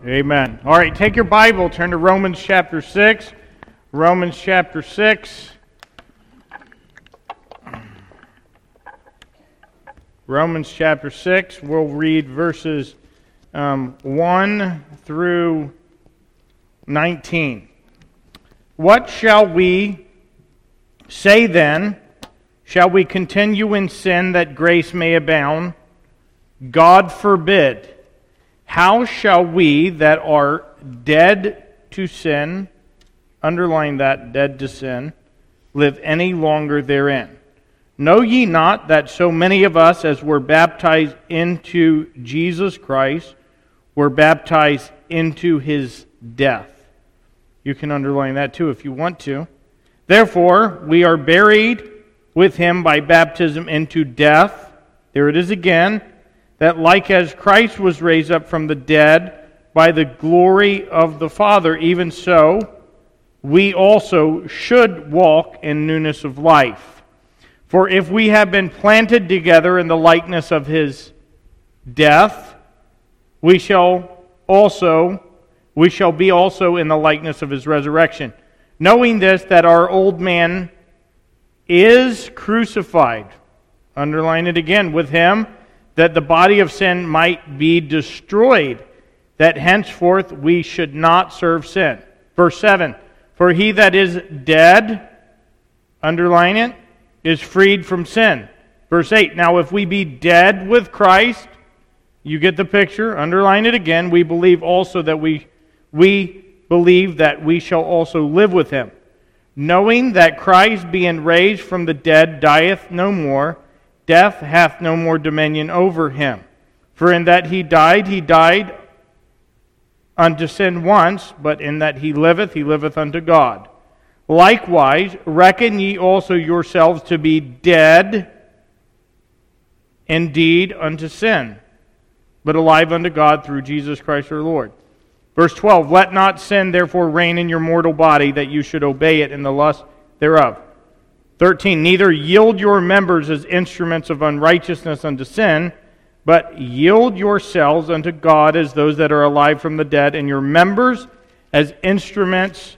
Amen. All right, take your Bible, turn to Romans chapter 6. Romans chapter 6. Romans chapter 6, we'll read verses 1 through 19. What shall we say then? Shall we continue in sin that grace may abound? God forbid. How shall we that are dead to sin, underline that, dead to sin, live any longer therein? Know ye not that so many of us as were baptized into Jesus Christ were baptized into His death? You can underline that too if you want to. Therefore, we are buried with Him by baptism into death. There it is again. That like as Christ was raised up from the dead by the glory of the Father, even so we also should walk in newness of life. For if we have been planted together in the likeness of His death, we shall be also in the likeness of His resurrection. Knowing this, that our old man is crucified, underline it again, with Him, that the body of sin might be destroyed, that henceforth we should not serve sin. Verse 7, for he that is dead, underline it, is freed from sin. Verse 8, now if we be dead with Christ, you get the picture, underline it again, we believe also that we believe that we shall also live with Him. Knowing that Christ being raised from the dead dieth no more, death hath no more dominion over Him. For in that He died unto sin once, but in that He liveth unto God. Likewise, reckon ye also yourselves to be dead indeed unto sin, but alive unto God through Jesus Christ our Lord. Verse 12, let not sin therefore reign in your mortal body, that you should obey it in the lust thereof. 13, neither yield your members as instruments of unrighteousness unto sin, but yield yourselves unto God as those that are alive from the dead, and your members as instruments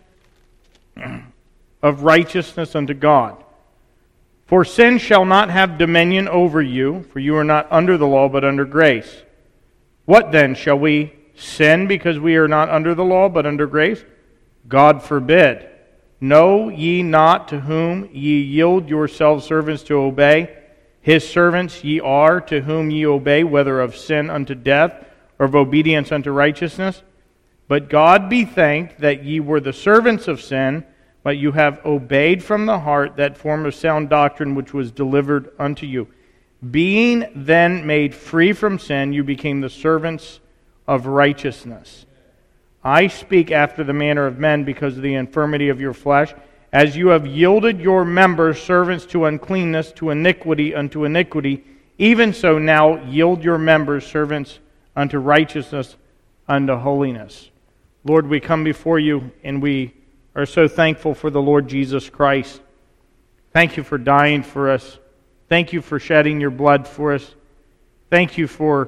of righteousness unto God. For sin shall not have dominion over you, for you are not under the law, but under grace. What then? Shall we sin because we are not under the law, but under grace? God forbid. Know ye not to whom ye yield yourselves servants to obey? His servants ye are, to whom ye obey, whether of sin unto death, or of obedience unto righteousness. But God be thanked that ye were the servants of sin, but you have obeyed from the heart that form of sound doctrine which was delivered unto you. Being then made free from sin, you became the servants of righteousness. I speak after the manner of men because of the infirmity of your flesh. As you have yielded your members servants to uncleanness, to iniquity unto iniquity, even so now yield your members servants unto righteousness, unto holiness. Lord, we come before you and we are so thankful for the Lord Jesus Christ. Thank you for dying for us. Thank you for shedding your blood for us. Thank you for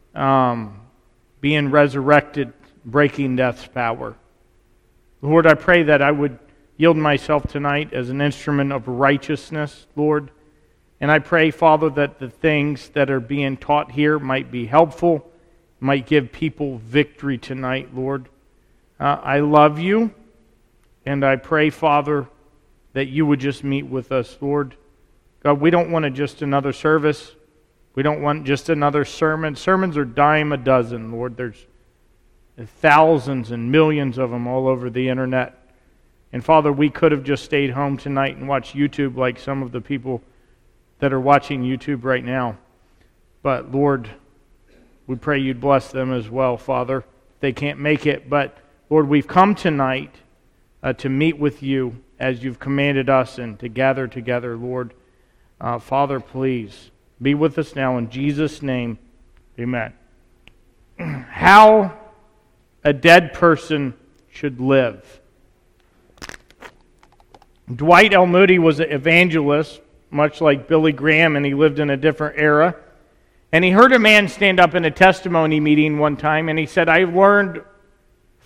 being resurrected, breaking death's power. Lord, I pray that I would yield myself tonight as an instrument of righteousness, Lord. And I pray, Father, that the things that are being taught here might be helpful, might give people victory tonight, Lord. I love you, and I pray, Father, that you would just meet with us, Lord. God, we don't want just another service. We don't want just another sermon. Sermons are dime a dozen, Lord. There's thousands and millions of them all over the internet. And Father, we could have just stayed home tonight and watched YouTube like some of the people that are watching YouTube right now. But Lord, we pray you'd bless them as well, Father. They can't make it, but Lord, we've come tonight to meet with you as you've commanded us and to gather together, Lord. Father, please be with us now in Jesus' name. Amen. How a dead person should live. Dwight L. Moody was an evangelist, much like Billy Graham, and he lived in a different era. And he heard a man stand up in a testimony meeting one time, and he said, I learned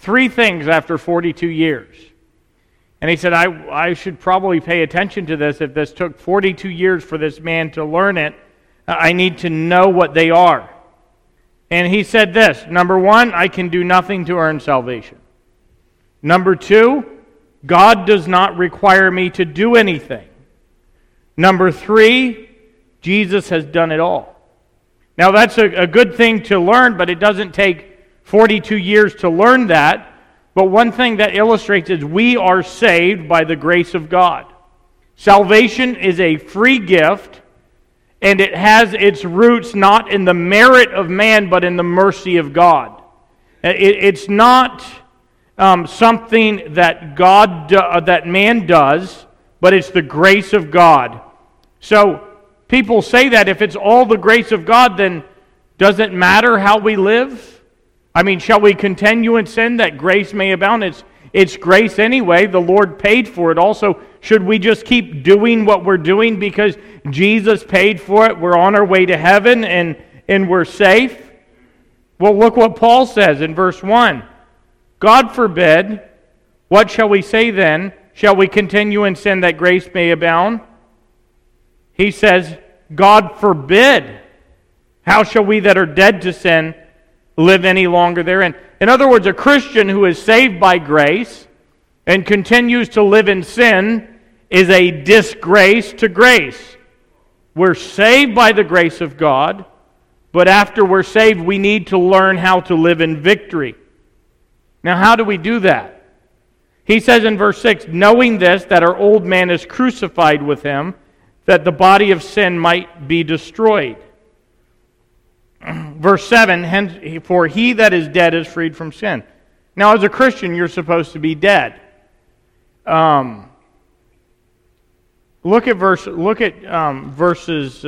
three things after 42 years. And he said, I should probably pay attention to this. If this took 42 years for this man to learn it, I need to know what they are. And he said this, number one, I can do nothing to earn salvation. Number two, God does not require me to do anything. Number three, Jesus has done it all. Now that's a good thing to learn, but it doesn't take 42 years to learn that. But one thing that illustrates is we are saved by the grace of God. Salvation is a free gift, and it has its roots not in the merit of man, but in the mercy of God. It's not something that that man does, but it's the grace of God. So people say that if it's all the grace of God, then does it matter how we live? I mean, shall we continue in sin that grace may abound? It's grace anyway. The Lord paid for it. Also, should we just keep doing what we're doing because Jesus paid for it? We're on our way to heaven and we're safe? Well, look what Paul says in verse 1. God forbid, what shall we say then? Shall we continue in sin that grace may abound? He says, God forbid. How shall we that are dead to sin live any longer therein? In other words, a Christian who is saved by grace and continues to live in sin is a disgrace to grace. We're saved by the grace of God, but after we're saved, we need to learn how to live in victory. Now, how do we do that? He says in verse 6, knowing this, that our old man is crucified with him, that the body of sin might be destroyed. Verse 7, hence, for he that is dead is freed from sin. Now, as a Christian, you're supposed to be dead. Look at verses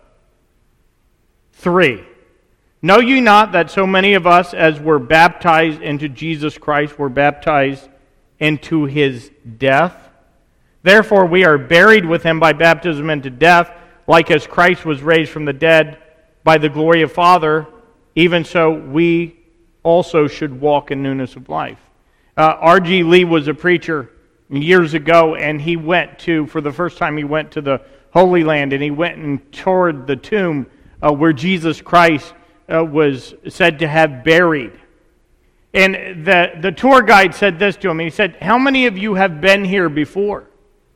3. Know ye not that so many of us as were baptized into Jesus Christ were baptized into his death? Therefore we are buried with him by baptism into death, like as Christ was raised from the dead by the glory of Father, even so we also should walk in newness of life. R.G. Lee was a preacher years ago, and he went for the first time, he went to the Holy Land, and he went and toured the tomb where Jesus Christ was said to have buried. And the tour guide said this to him. He said, how many of you have been here before?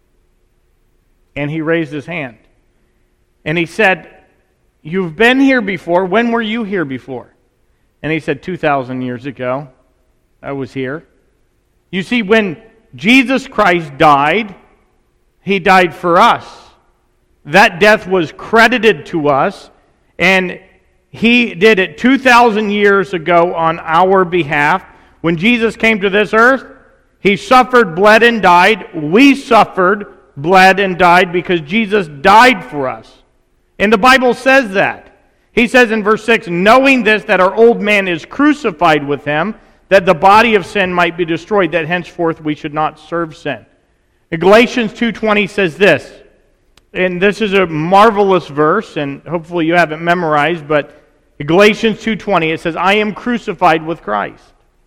And he raised his hand. And he said, you've been here before. When were you here before? And he said, 2,000 years ago, I was here. You see, when Jesus Christ died, he died for us. That death was credited to us, and he did it 2,000 years ago on our behalf. When Jesus came to this earth, he suffered, bled, and died. We suffered, bled, and died because Jesus died for us. And the Bible says that. He says in verse 6, knowing this, that our old man is crucified with him, that the body of sin might be destroyed, that henceforth we should not serve sin. Galatians 2:20 says this, and this is a marvelous verse, and hopefully you have it memorized, but Galatians 2:20, it says, I am crucified with Christ.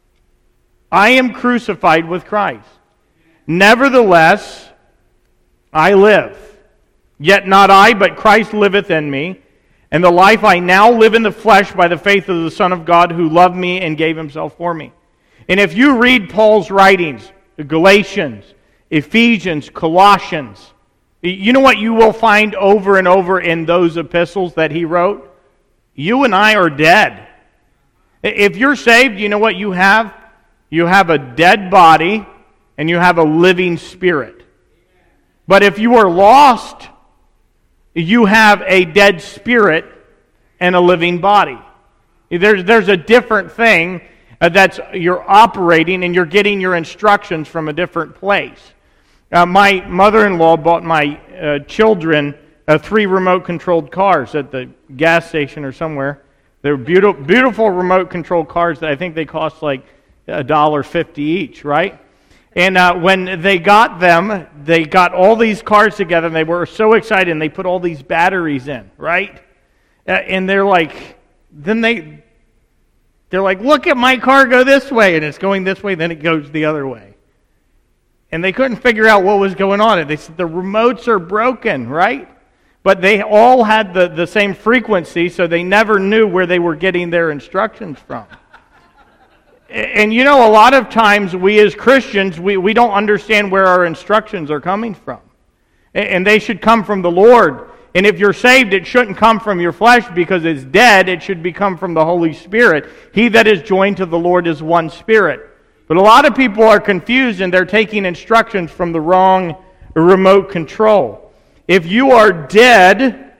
I am crucified with Christ. Nevertheless, I live. Yet not I, but Christ liveth in me. And the life I now live in the flesh by the faith of the Son of God who loved me and gave himself for me. And if you read Paul's writings, Galatians, Ephesians, Colossians, you know what you will find over and over in those epistles that he wrote? You and I are dead. If you're saved, you know what you have? You have a dead body and you have a living spirit. But if you are lost, you have a dead spirit and a living body. There's a different thing that's you're operating, and you're getting your instructions from a different place. My mother-in-law bought my children 3 remote-controlled cars at the gas station or somewhere. They're beautiful remote-controlled cars that I think they cost like $1.50 each, right? And when they got them, they got all these cars together, and they were so excited, and they put all these batteries in, right? And they're like, then They're like, look at my car go this way, and it's going this way, then it goes the other way. And they couldn't figure out what was going on. And they said, the remotes are broken, right? But they all had the same frequency, so they never knew where they were getting their instructions from. And you know, a lot of times we as Christians, we don't understand where our instructions are coming from. And they should come from the Lord. And if you're saved, it shouldn't come from your flesh because it's dead. It should come from the Holy Spirit. He that is joined to the Lord is one spirit. But a lot of people are confused and they're taking instructions from the wrong remote control. If you are dead,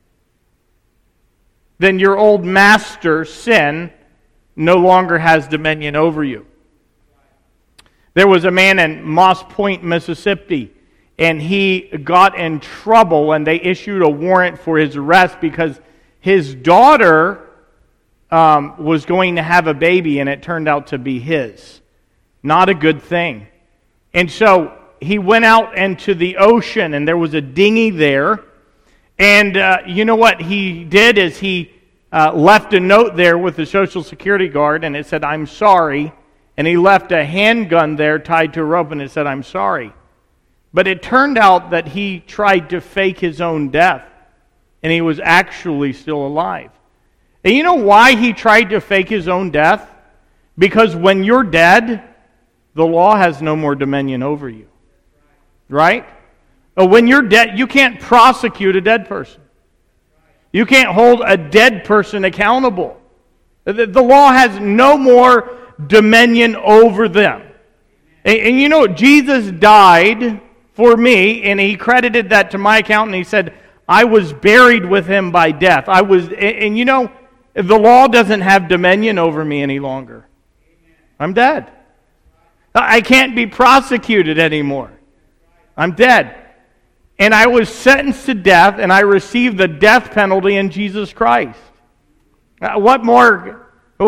then your old master, sin, no longer has dominion over you. There was a man in Moss Point, Mississippi, and he got in trouble, and they issued a warrant for his arrest because his daughter was going to have a baby, and it turned out to be his. Not a good thing. And so he went out into the ocean, and there was a dinghy there. And you know what he did is he left a note there with the Social Security guard, and it said, "I'm sorry." And he left a handgun there tied to a rope, and it said, "I'm sorry." But it turned out that he tried to fake his own death, and he was actually still alive. And you know why he tried to fake his own death? Because when you're dead, the law has no more dominion over you. Right? When you're dead, you can't prosecute a dead person. You can't hold a dead person accountable. The law has no more dominion over them. And you know, Jesus died for me, and he credited that to my account, and he said, I was buried with him by death. And you know, the law doesn't have dominion over me any longer. I'm dead. I can't be prosecuted anymore. I'm dead. And I was sentenced to death, and I received the death penalty in Jesus Christ. What more?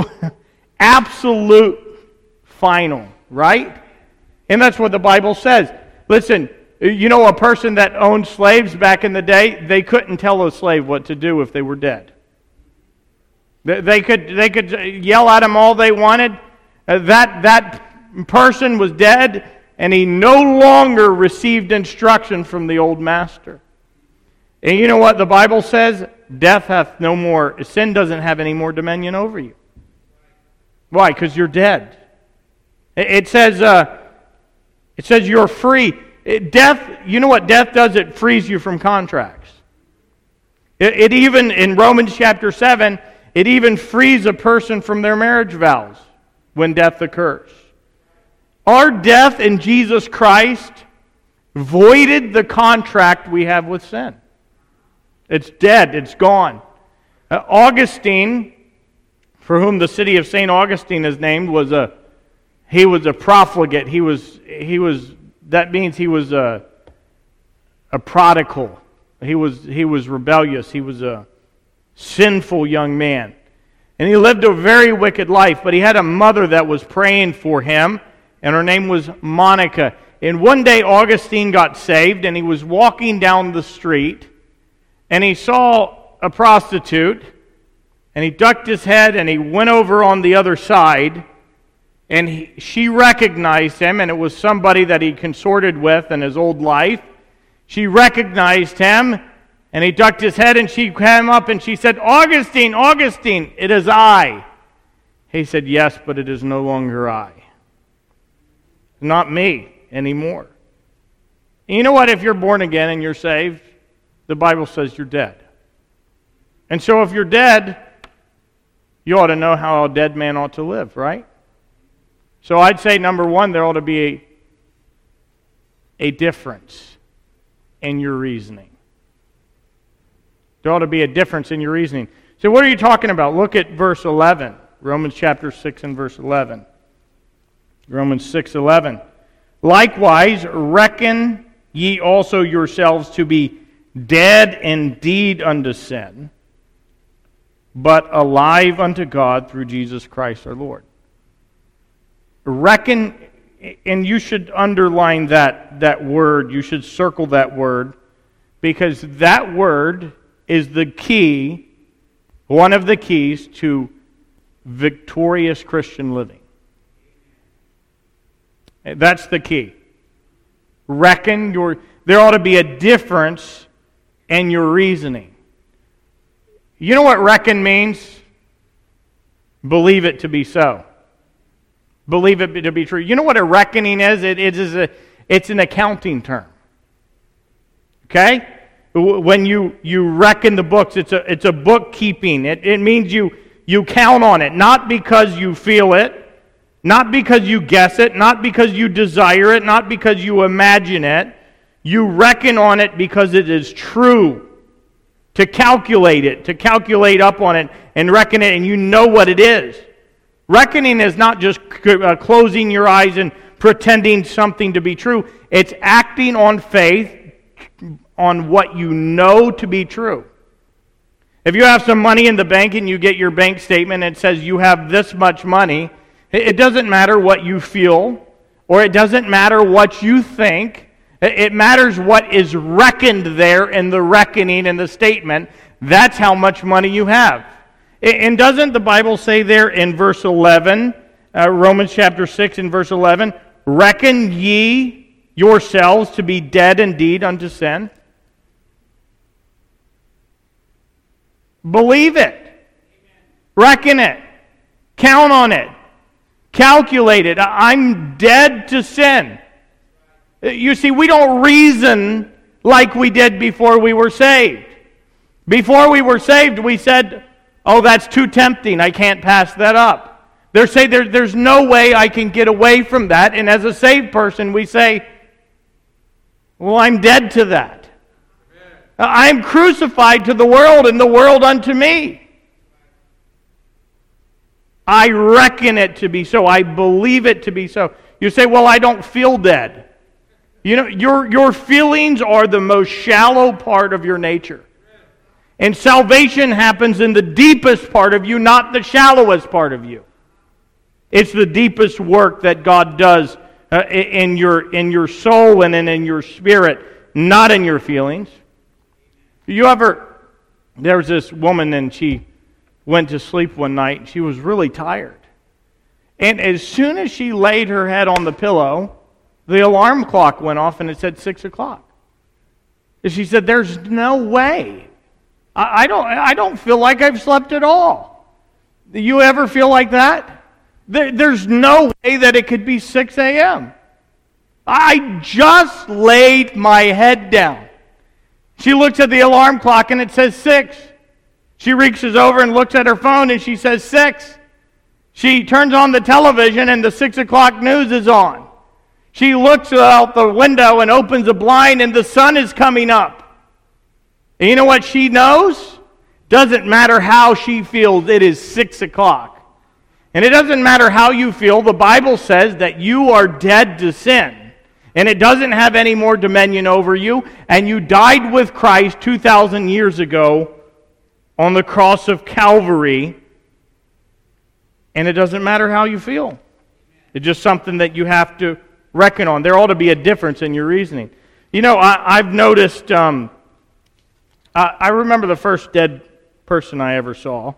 Absolute final, right? And that's what the Bible says. Listen, you know, a person that owned slaves back in the day, they couldn't tell a slave what to do if they were dead. They could yell at him all they wanted. That person was dead, and he no longer received instruction from the old master. And you know what the Bible says? Death hath no more, sin doesn't have any more dominion over you. Why? Because you're dead. It says you're free. Death, you know what death does? It frees you from contracts. It even, in Romans chapter 7, it even frees a person from their marriage vows when death occurs. Our death in Jesus Christ voided the contract we have with sin. It's dead. It's gone. Augustine, for whom the city of St. Augustine is named, was a profligate. That means he was a prodigal. He was rebellious. He was a sinful young man. And he lived a very wicked life, but he had a mother that was praying for him, and her name was Monica. And one day Augustine got saved, and he was walking down the street, and he saw a prostitute, and he ducked his head, and he went over on the other side, and she recognized him, and it was somebody that he consorted with in his old life. She recognized him, and he ducked his head, and she came up, and she said, Augustine, Augustine, it is I. He said, yes, but it is no longer I. Not me anymore. And you know what? If you're born again and you're saved, the Bible says you're dead. And so if you're dead, you ought to know how a dead man ought to live, right? So I'd say, number one, there ought to be a difference in your reasoning. There ought to be a difference in your reasoning. So what are you talking about? Look at verse 11. Romans chapter 6 and verse 11. Romans 6:11. Likewise, reckon ye also yourselves to be dead indeed unto sin, but alive unto God through Jesus Christ our Lord. Reckon, and you should underline that word, you should circle that word, because that word is the key, one of the keys to victorious Christian living. That's the key. There ought to be a difference in your reasoning. You know what reckon means? Believe it to be so. Believe it to be true. You know what a reckoning is? It's an accounting term. Okay? When you reckon the books, it's a bookkeeping. It means you count on it, not because you feel it, not because you guess it, not because you desire it, not because you imagine it. You reckon on it because it is true. To calculate up on it and reckon it, and you know what it is. Reckoning is not just closing your eyes and pretending something to be true. It's acting on faith on what you know to be true. If you have some money in the bank and you get your bank statement and it says you have this much money, it doesn't matter what you feel, or it doesn't matter what you think. It matters what is reckoned there in the reckoning and the statement. That's how much money you have. And doesn't the Bible say there in verse 11, Romans chapter 6 and verse 11, reckon ye yourselves to be dead indeed unto sin? Believe it. Reckon it. Count on it. Calculate it. I'm dead to sin. You see, we don't reason like we did before we were saved. Before we were saved, we said, oh, that's too tempting. I can't pass that up. There's no way I can get away from that. And as a saved person, we say, well, I'm dead to that. I'm crucified to the world and the world unto me. I reckon it to be so. I believe it to be so. You say, well, I don't feel dead. You know, your feelings are the most shallow part of your nature. And salvation happens in the deepest part of you, not the shallowest part of you. It's the deepest work that God does in your soul and in your spirit, not in your feelings. There was this woman and she went to sleep one night and she was really tired. And as soon as she laid her head on the pillow, the alarm clock went off and it said 6 o'clock. And she said, there's no way. I don't feel like I've slept at all. Do you ever feel like that? There's no way that it could be 6 a.m. I just laid my head down. She looks at the alarm clock and it says 6. She reaches over and looks at her phone and she says 6. She turns on the television and the 6 o'clock news is on. She looks out the window and opens a blind and the sun is coming up. And you know what she knows? Doesn't matter how she feels, it is 6 o'clock. And it doesn't matter how you feel, the Bible says that you are dead to sin. And it doesn't have any more dominion over you. And you died with Christ 2,000 years ago on the cross of Calvary. And it doesn't matter how you feel. It's just something that you have to reckon on. There ought to be a difference in your reasoning. You know, I've noticed, I remember the first dead person I ever saw.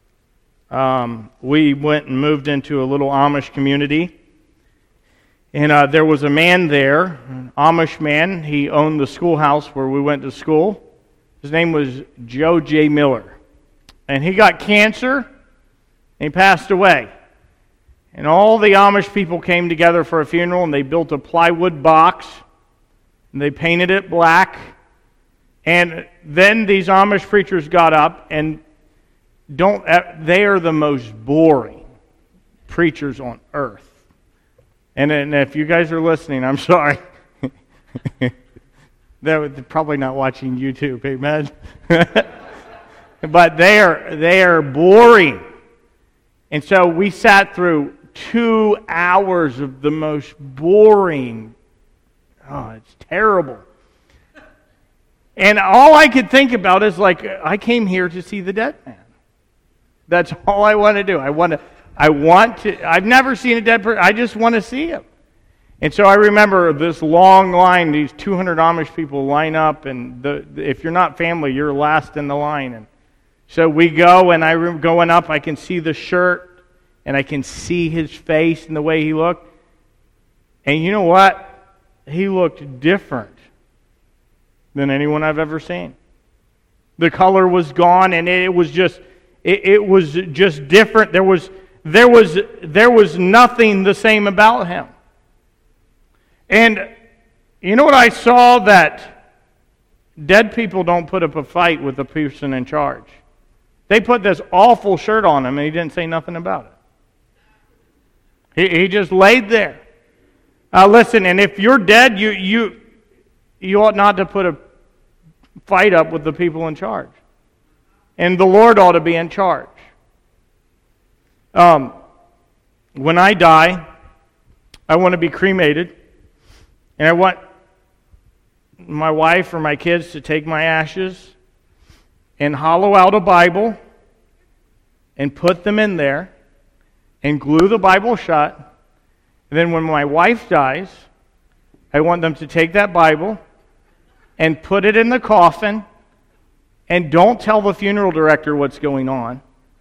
We went and moved into a little Amish community. And there was a man there, an Amish man. He owned the schoolhouse where we went to school. His name was Joe J. Miller. And he got cancer, and he passed away. And all the Amish people came together for a funeral, and they built a plywood box, and they painted it black. And then these Amish preachers got up, and they are the most boring preachers on earth. And if you guys are listening, I'm sorry. They're probably not watching YouTube, amen? But they are boring. And so we sat through 2 hours of the most boring. Oh, it's terrible. And all I could think about is like, I came here to see the dead man. That's all I want to do. I've never seen a dead person. I just want to see him. And so I remember this long line, these 200 Amish people line up, and if you're not family, you're last in the line. And so we go, and going up, I can see the shirt and I can see his face and the way he looked. And you know what? He looked different than anyone I've ever seen. The color was gone, and it was just different. There was nothing the same about him. And you know what I saw? That dead people don't put up a fight with the person in charge. They put this awful shirt on him, and he didn't say nothing about it. He just laid there. Listen, and if you're dead, you ought not to put a fight up with the people in charge. And the Lord ought to be in charge. When I die, I want to be cremated. And I want my wife or my kids to take my ashes and hollow out a Bible and put them in there and glue the Bible shut. And then when my wife dies, I want them to take that Bible and put it in the coffin, and don't tell the funeral director what's going on.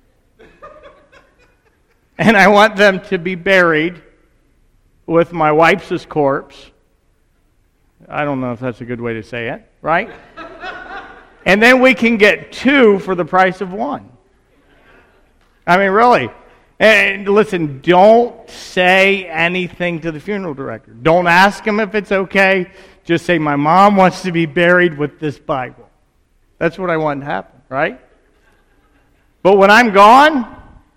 And I want them to be buried with my wife's corpse. I don't know if that's a good way to say it, right? And then we can get two for the price of one. I mean, really. And listen, don't say anything to the funeral director. Don't ask him if it's okay. Just say, my mom wants to be buried with this Bible. That's what I want to happen, right? But when I'm gone,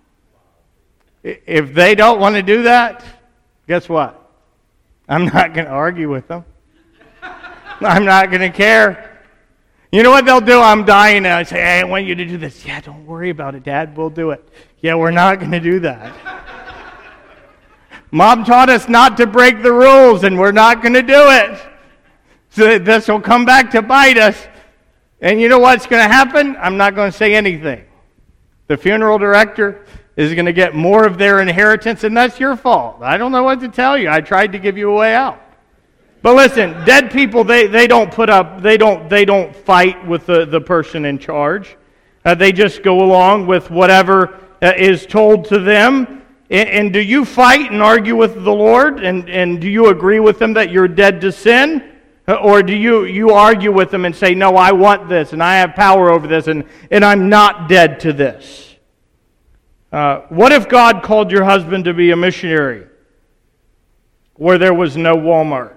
if they don't want to do that, guess what? I'm not going to argue with them. I'm not going to care. You know what they'll do? I'm dying and I say, hey, I want you to do this. Yeah, don't worry about it, Dad. We'll do it. Yeah, we're not going to do that. Mom taught us not to break the rules, and we're not going to do it. So this will come back to bite us. And you know what's going to happen? I'm not going to say anything. The funeral director is going to get more of their inheritance, and that's your fault. I don't know what to tell you. I tried to give you a way out. But listen, dead people, they don't put up, they don't fight with the person in charge. They just go along with whatever is told to them. And do you fight and argue with the Lord? And do you agree with them that you're dead to sin? Or do you argue with them and say, no, I want this, and I have power over this, and I'm not dead to this? What if God called your husband to be a missionary where there was no Walmart?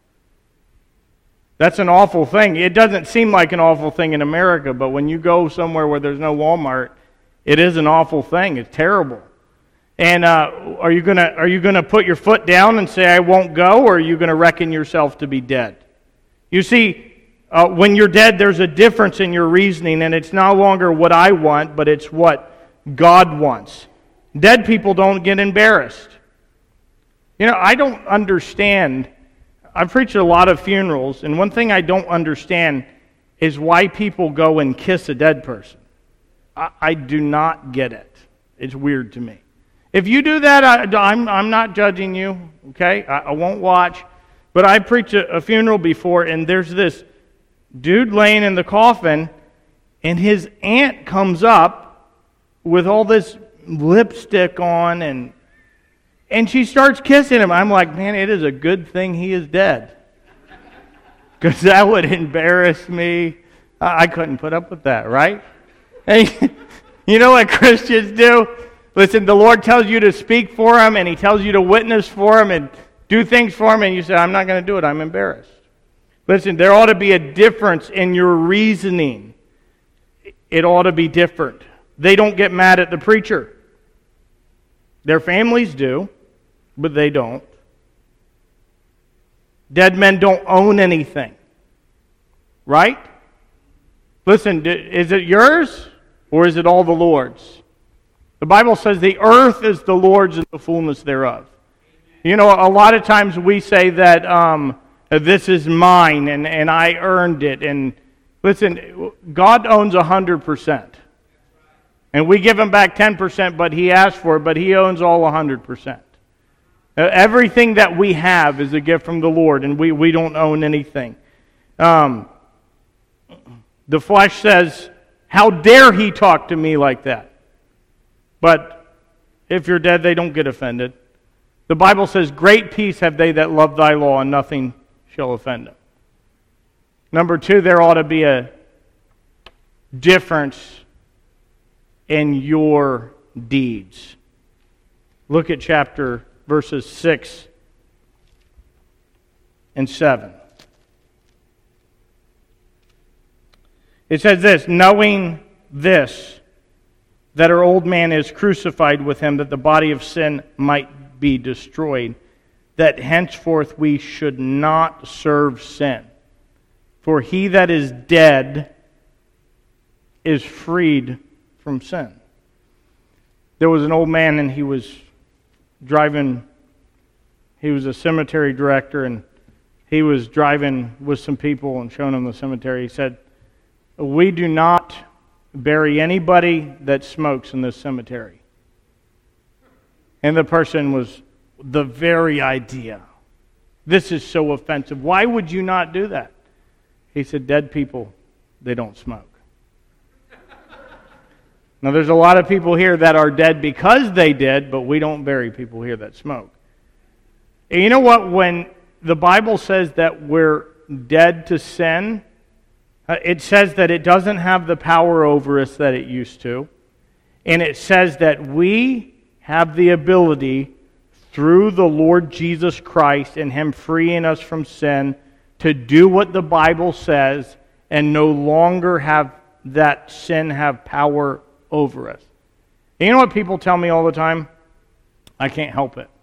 That's an awful thing. It doesn't seem like an awful thing in America, but when you go somewhere where there's no Walmart, it is an awful thing. It's terrible. And are you gonna put your foot down and say, I won't go, or are you going to reckon yourself to be dead? You see, when you're dead, there's a difference in your reasoning, and it's no longer what I want, but it's what God wants. Dead people don't get embarrassed. You know, I don't understand. I've preached at a lot of funerals, and one thing I don't understand is why people go and kiss a dead person. I do not get it. It's weird to me. If you do that, I'm not judging you, okay? I won't watch. But I preached a funeral before, and there's this dude laying in the coffin, and his aunt comes up with all this lipstick on, and she starts kissing him. I'm like, man, it is a good thing he is dead. Because that would embarrass me. I couldn't put up with that, right? And you know what Christians do? Listen, the Lord tells you to speak for Him, and He tells you to witness for Him, and do things for Him, and you say, I'm not going to do it. I'm embarrassed. Listen, there ought to be a difference in your reasoning. It ought to be different. They don't get mad at the preacher. Their families do, but they don't. Dead men don't own anything. Right? Listen, is it yours or is it all the Lord's? The Bible says the earth is the Lord's and the fullness thereof. You know, a lot of times we say that this is mine and I earned it. And listen, God owns 100%. And we give Him back 10%, but He asked for it, but He owns all 100%. Everything that we have is a gift from the Lord, and we don't own anything. The flesh says, how dare he talk to me like that? But If you're dead, they don't get offended. The Bible says, great peace have they that love thy law, and nothing shall offend them. Number two, there ought to be a difference in your deeds. Look at verses 6 and 7. It says this, knowing this, that our old man is crucified with him, that the body of sin might be destroyed, that henceforth we should not serve sin. For he that is dead is freed from sin. There was an old man, and he was driving, he was a cemetery director, and he was driving with some people and showing them the cemetery. He said, we do not bury anybody that smokes in this cemetery. And the person was the very idea. This is so offensive. Why would you not do that? He said, dead people, they don't smoke. Now there's a lot of people here that are dead because they did, but we don't bury people here that smoke. And you know what? When the Bible says that we're dead to sin, it says that it doesn't have the power over us that it used to. And it says that we have the ability through the Lord Jesus Christ and Him freeing us from sin to do what the Bible says and no longer have that sin have power over us. And you know what people tell me all the time? I can't help it.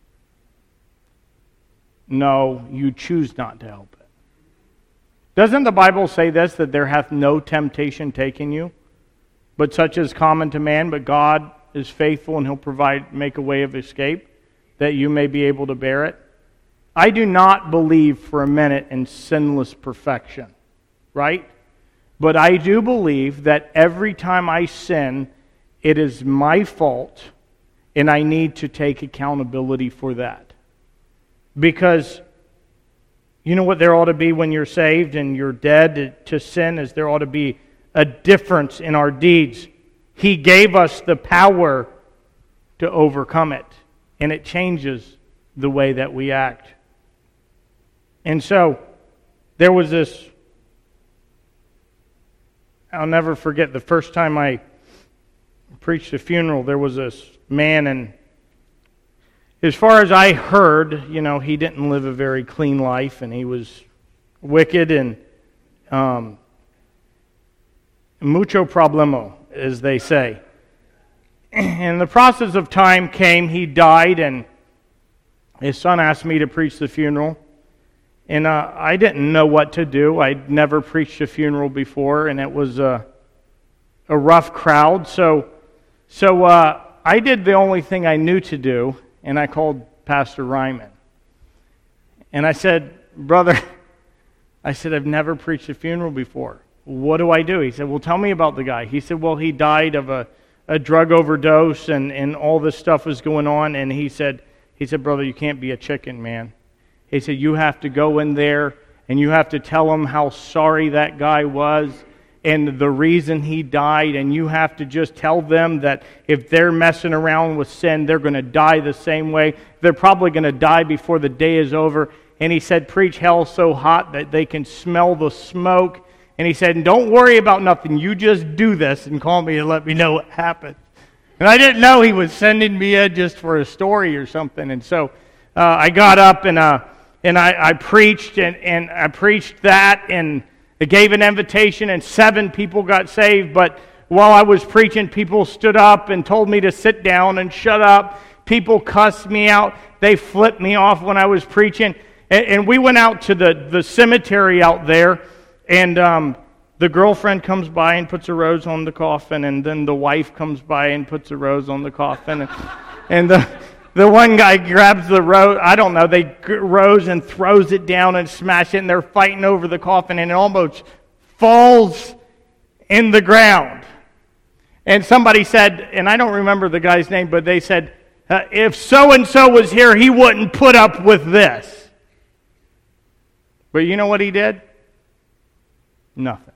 No, you choose not to help it. Doesn't the Bible say this, that there hath no temptation taken you, but such is common to man, but God is faithful and He'll make a way of escape, that you may be able to bear it? I do not believe for a minute in sinless perfection, right? But I do believe that every time I sin, it is my fault, and I need to take accountability for that. Because you know what there ought to be when you're saved and you're dead to sin, is there ought to be a difference in our deeds. He gave us the power to overcome it, and it changes the way that we act. And so, there was this, I'll never forget the first time I preached a funeral, there was this man, and as far as I heard, he didn't live a very clean life, and he was wicked and mucho problema, as they say. And the process of time came, he died, and his son asked me to preach the funeral. And I didn't know what to do. I'd never preached a funeral before, and it was a rough crowd. So I did the only thing I knew to do, and I called Pastor Ryman. And I said, brother, I've never preached a funeral before. What do I do? He said, well, tell me about the guy. He said, well, he died of a drug overdose, and all this stuff was going on. And he said, brother, you can't be a chicken, man. He said, you have to go in there, and you have to tell him how sorry that guy was, and the reason he died, and you have to just tell them that if they're messing around with sin, they're going to die the same way. They're probably going to die before the day is over. And he said, preach hell so hot that they can smell the smoke. And he said, don't worry about nothing. You just do this and call me and let me know what happened. And I didn't know he was sending me in just for a story or something. And so I got up and I preached, and I preached that, and I gave an invitation, and 7 people got saved. But while I was preaching, people stood up and told me to sit down and shut up. People cussed me out. They flipped me off when I was preaching. And we went out to the cemetery out there, and the girlfriend comes by and puts a rose on the coffin, and then the wife comes by and puts a rose on the coffin. And the one guy grabs the rose, rose and throws it down and smashes it, and they're fighting over the coffin, and it almost falls in the ground. And somebody said, and I don't remember the guy's name, but they said, if so-and-so was here, he wouldn't put up with this. But you know what he did? Nothing.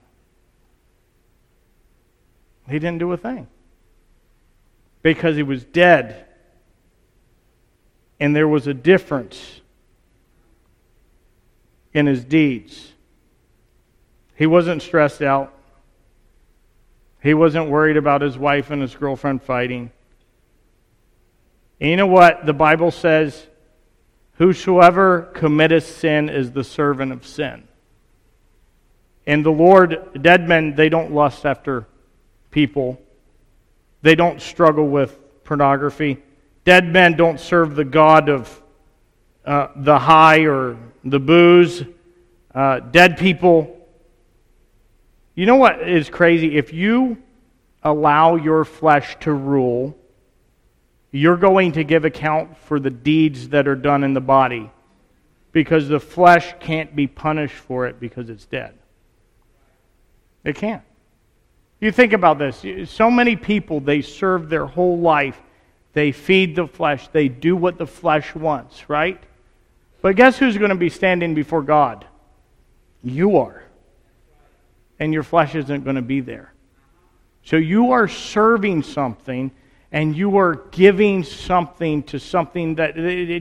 He didn't do a thing. Because he was dead And there was a difference in his deeds. He wasn't stressed out. He wasn't worried about his wife and his girlfriend fighting. And you know what? The Bible says, whosoever committeth sin is the servant of sin. And the Lord, dead men, they don't lust after people. They don't struggle with pornography. Dead men don't serve the god of the high or the booze. Dead people. You know what is crazy? If you allow your flesh to rule, you're going to give account for the deeds that are done in the body, because the flesh can't be punished for it because it's dead. It can't. You think about this. So many people, they serve their whole life. They feed the flesh. They do what the flesh wants, right? But guess who's going to be standing before God? You are. And your flesh isn't going to be there. So you are serving something, and you are giving something to something that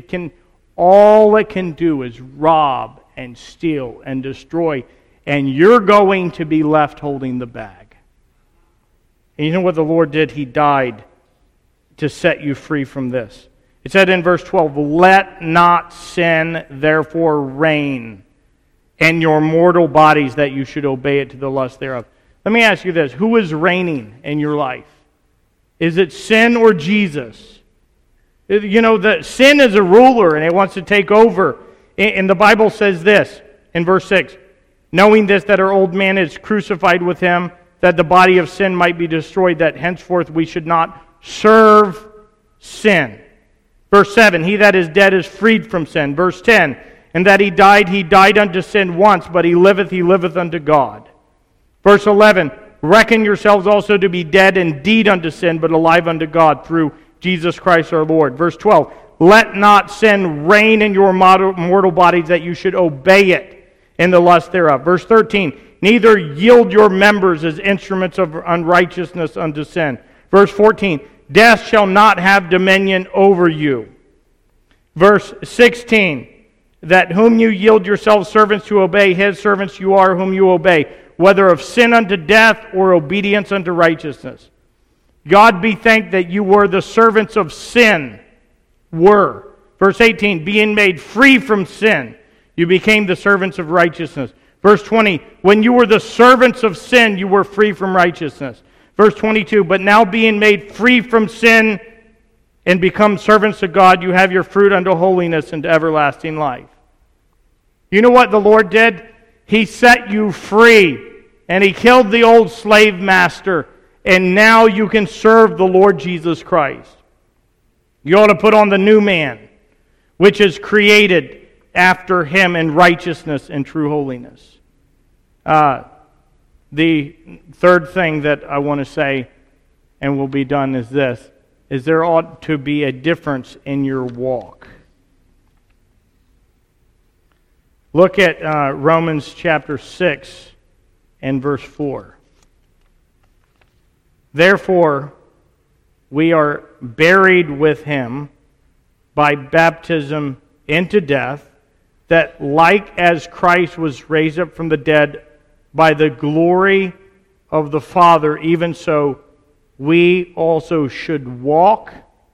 all it can do is rob and steal and destroy, and you're going to be left holding the bag. And you know what the Lord did? He died to set you free from this. It said in verse 12, let not sin therefore reign in your mortal bodies, that you should obey it to the lust thereof. Let me ask you this. Who is reigning in your life? Is it sin or Jesus? You know, the sin is a ruler and it wants to take over. And the Bible says this in verse 6, knowing this, that our old man is crucified with him, that the body of sin might be destroyed, that henceforth we should not serve sin. Verse 7, he that is dead is freed from sin. Verse 10, and that he died unto sin once, but he liveth unto God. Verse 11, reckon yourselves also to be dead indeed unto sin, but alive unto God through Jesus Christ our Lord. Verse 12, let not sin reign in your mortal bodies, that you should obey it in the lust thereof. Verse 13, neither yield your members as instruments of unrighteousness unto sin. Verse 14, death shall not have dominion over you. Verse 16, that whom you yield yourselves servants to obey, his servants you are whom you obey, whether of sin unto death or obedience unto righteousness. God be thanked that you were the servants of sin. Were. Verse 18, being made free from sin, you became the servants of righteousness. Verse 20, when you were the servants of sin, you were free from righteousness. Verse 22, but now being made free from sin and become servants of God, you have your fruit unto holiness and to everlasting life. You know what the Lord did? He set you free, and He killed the old slave master, and now you can serve the Lord Jesus Christ. You ought to put on the new man, which is created after Him in righteousness and true holiness. The third thing that I want to say, and will be done, is this, is there ought to be a difference in your walk. Look at Romans chapter 6 and verse 4. Therefore, we are buried with Him by baptism into death, that like as Christ was raised up from the dead by the glory of the Father, even so we also should walk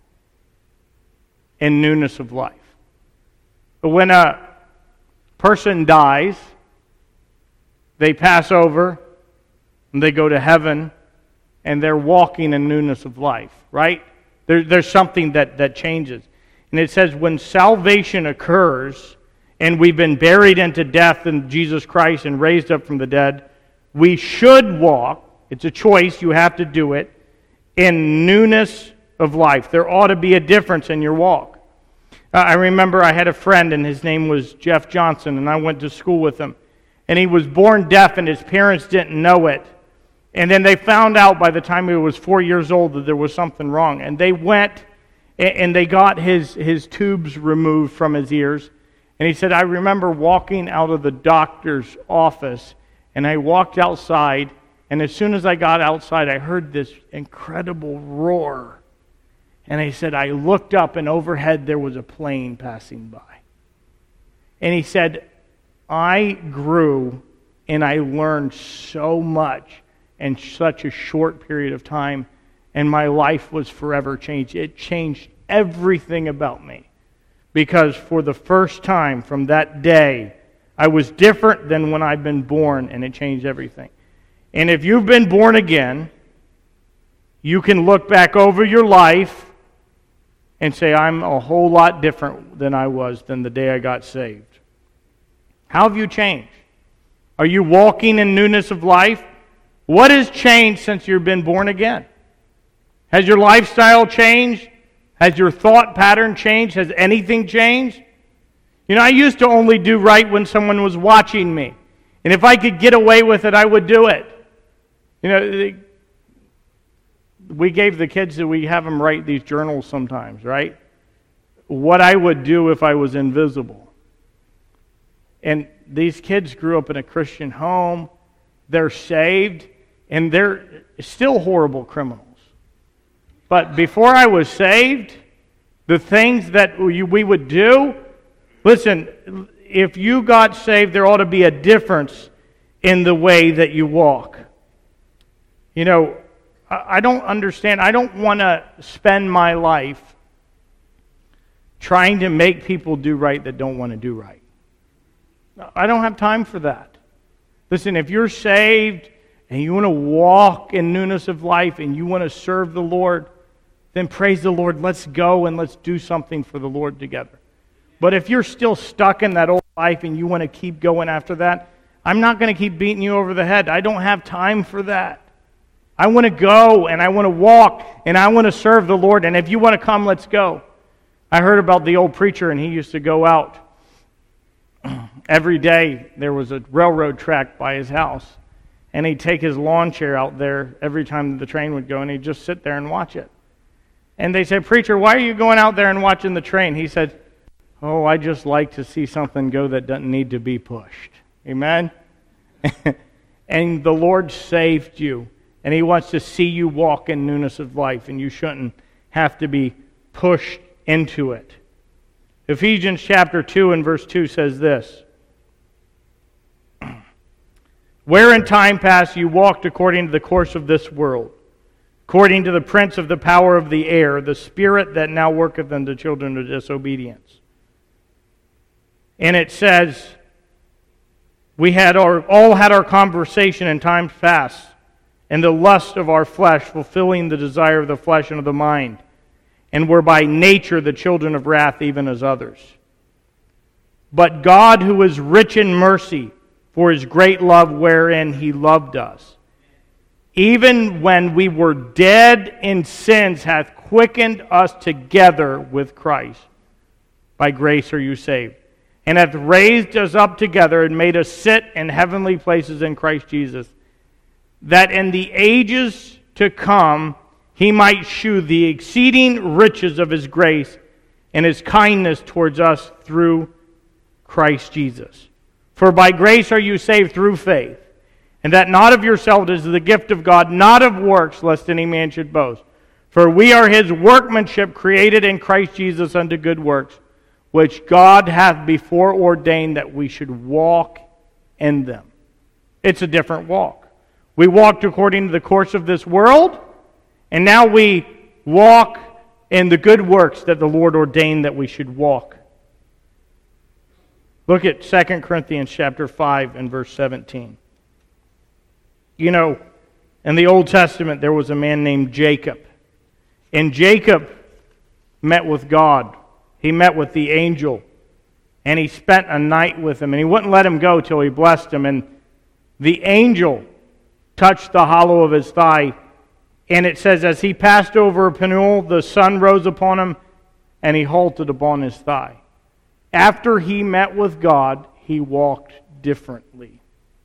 in newness of life. But when a person dies, they pass over and they go to heaven, and they're walking in newness of life, right? There's something that changes. And it says when salvation occurs and we've been buried into death in Jesus Christ and raised up from the dead, we should walk, it's a choice, you have to do it, in newness of life. There ought to be a difference in your walk. I remember I had a friend, and his name was Jeff Johnson, and I went to school with him. And he was born deaf, and his parents didn't know it. And then they found out by the time he was 4 years old that there was something wrong. And they went and they got his tubes removed from his ears. And he said, I remember walking out of the doctor's office, and I walked outside, and as soon as I got outside, I heard this incredible roar. And he said, I looked up and overhead there was a plane passing by. And he said, I grew and I learned so much in such a short period of time, and my life was forever changed. It changed everything about me. Because for the first time from that day, I was different than when I'd been born, and it changed everything. And if you've been born again, you can look back over your life and say, I'm a whole lot different than I was than the day I got saved. How have you changed? Are you walking in newness of life? What has changed since you've been born again? Has your lifestyle changed? Has your thought pattern changed? Has anything changed? You know, I used to only do right when someone was watching me. And if I could get away with it, I would do it. You know, we gave the kids that we have them write these journals sometimes, right? What I would do if I was invisible. And these kids grew up in a Christian home. They're saved, and they're still horrible criminals. But before I was saved, the things that we would do, listen, if you got saved, there ought to be a difference in the way that you walk. You know, I don't understand. I don't want to spend my life trying to make people do right that don't want to do right. I don't have time for that. Listen, if you're saved and you want to walk in newness of life and you want to serve the Lord, then praise the Lord. Let's go and let's do something for the Lord together. But if you're still stuck in that old life and you want to keep going after that, I'm not going to keep beating you over the head. I don't have time for that. I want to go and I want to walk and I want to serve the Lord. And if you want to come, let's go. I heard about the old preacher, and he used to go out. Every day there was a railroad track by his house. And he'd take his lawn chair out there every time the train would go, and he'd just sit there and watch it. And they said, Preacher, why are you going out there and watching the train? He said, oh, I just like to see something go that doesn't need to be pushed. Amen? And the Lord saved you. And He wants to see you walk in newness of life, and you shouldn't have to be pushed into it. Ephesians chapter 2 and verse 2 says this, where in time past you walked according to the course of this world, according to the prince of the power of the air, the spirit that now worketh in the children of disobedience. And it says, we all had our conversation in times past, and the lust of our flesh, fulfilling the desire of the flesh and of the mind, and were by nature the children of wrath, even as others. But God, who is rich in mercy, for His great love wherein He loved us, even when we were dead in sins, hath quickened us together with Christ. By grace are you saved. And hath raised us up together and made us sit in heavenly places in Christ Jesus, that in the ages to come He might shew the exceeding riches of His grace and His kindness towards us through Christ Jesus. For by grace are you saved through faith, and that not of yourselves is the gift of God, not of works, lest any man should boast. For we are His workmanship, created in Christ Jesus unto good works, which God hath before ordained that we should walk in them. It's a different walk. We walked according to the course of this world, and now we walk in the good works that the Lord ordained that we should walk. Look at 2 Corinthians chapter 5 and verse 17. You know, in the Old Testament there was a man named Jacob. And Jacob met with God. He met with the angel. And he spent a night with him. And he wouldn't let him go till he blessed him. And the angel touched the hollow of his thigh. And it says, as he passed over Peniel, the sun rose upon him, and he halted upon his thigh. After he met with God, he walked differently.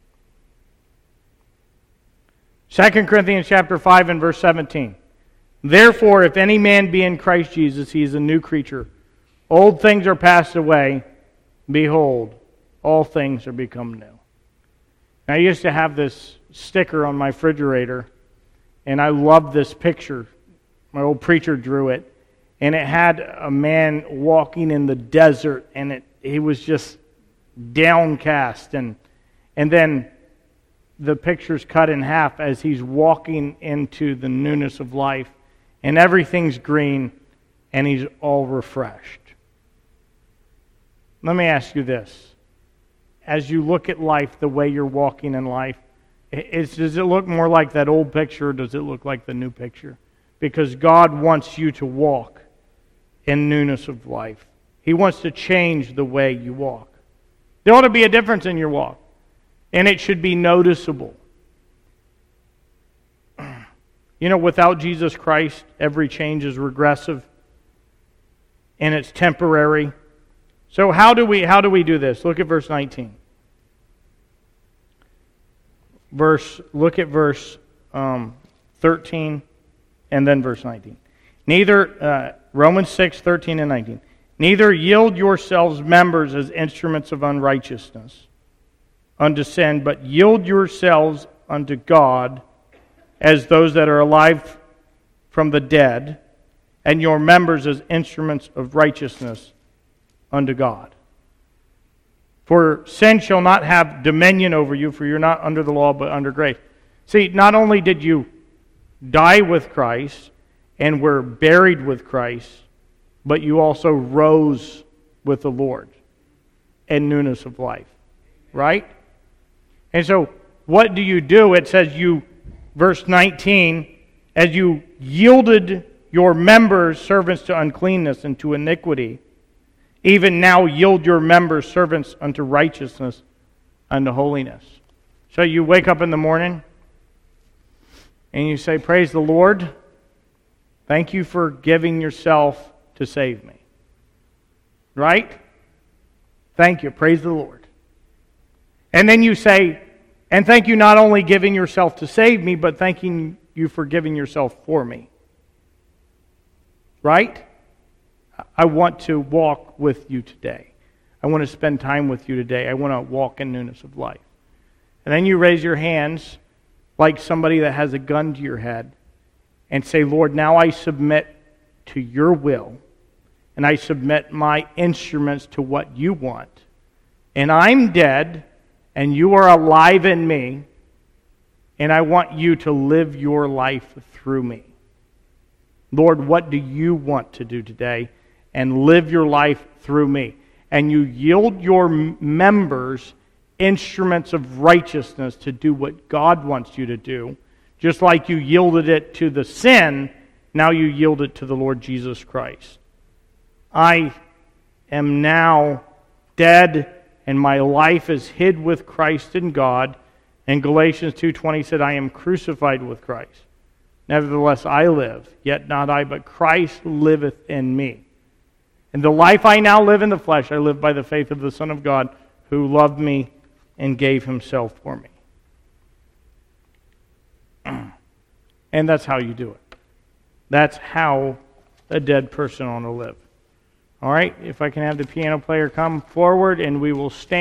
2 Corinthians chapter 5 and verse 17. Therefore, if any man be in Christ Jesus, he is a new creature. Old things are passed away. Behold, all things are become new. I used to have this sticker on my refrigerator, and I loved this picture. My old preacher drew it. And it had a man walking in the desert, and he was just downcast. And then the picture's cut in half as he's walking into the newness of life, and everything's green, and he's all refreshed. Let me ask you this. As you look at life, the way you're walking in life, does it look more like that old picture, or does it look like the new picture? Because God wants you to walk in newness of life. He wants to change the way you walk. There ought to be a difference in your walk, and it should be noticeable. You know, without Jesus Christ, every change is regressive, and it's temporary. So how do we do this? Look at verse 19. Look at verse 13 and then verse 19. Romans 6, 13 and 19. Neither yield yourselves members as instruments of unrighteousness unto sin, but yield yourselves unto God as those that are alive from the dead, and your members as instruments of righteousness unto God. For sin shall not have dominion over you, for you're not under the law, but under grace. See, not only did you die with Christ and were buried with Christ, but you also rose with the Lord in newness of life. Right? And so, what do? It says verse 19, as you yielded your members servants to uncleanness and to iniquity, even now yield your members servants unto righteousness, unto holiness. So you wake up in the morning and you say, praise the Lord. Thank you for giving yourself to save me. Right? Thank you. Praise the Lord. And then you say, and thank you not only giving yourself to save me, but thanking you for giving yourself for me. Right? I want to walk with you today. I want to spend time with you today. I want to walk in newness of life. And then you raise your hands like somebody that has a gun to your head and say, Lord, now I submit to your will, and I submit my instruments to what you want. And I'm dead, and you are alive in me, and I want you to live your life through me. Lord, what do you want to do today? And live your life through me. And you yield your members instruments of righteousness to do what God wants you to do. Just like you yielded it to the sin, now you yield it to the Lord Jesus Christ. I am now dead, and my life is hid with Christ in God. And Galatians 2:20 said, I am crucified with Christ. Nevertheless I live, yet not I, but Christ liveth in me. And the life I now live in the flesh, I live by the faith of the Son of God, who loved me and gave himself for me. And that's how you do it. That's how a dead person ought to live. All right, if I can have the piano player come forward, and we will stand.